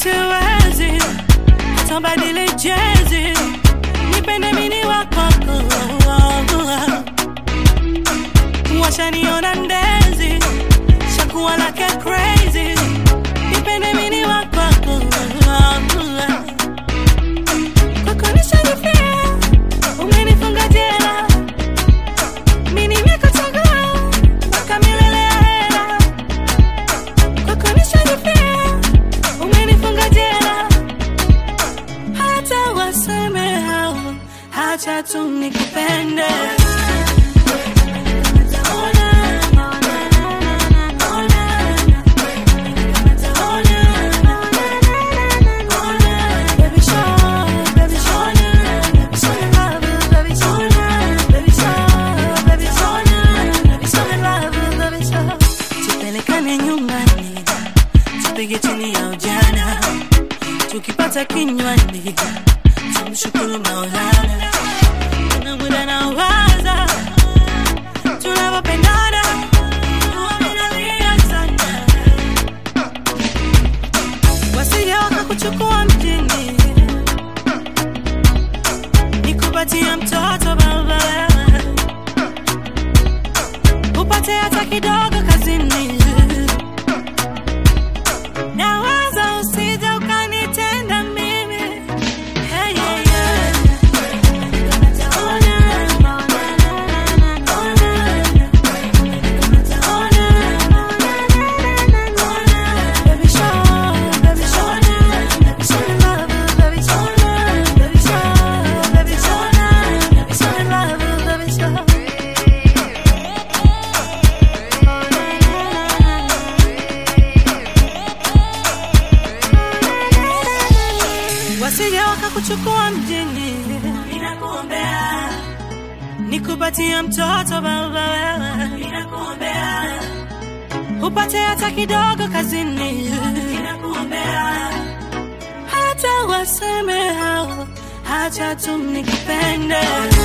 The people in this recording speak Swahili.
siwezi tabadili jezi, nipende mini wako. Washaniona ndezi, shakuwa like crazy, nipende mini wako. Kwako nishanifia, umenifunga jela, mini meko chagua, mpaka milele ya hela. Kwako nishanifia, umenifunga jela, hata waseme hao, hacha tu nikupende. Chini ya ujana, tukipata kinywani, tumshukuru Maulana. Kuna muda na waza, tunapopendana, tunalia sana. Wasije wakakuchukua mjini, nikupatia mtoto baba, upate hata kidogo kazini. Wasije wakakuchukua mjini, ninakuombea, nikupatia mtoto baba, ninakuombea, upate hata kidogo kazini, ninakuombea, hata waseme hao, hacha tu nikupende.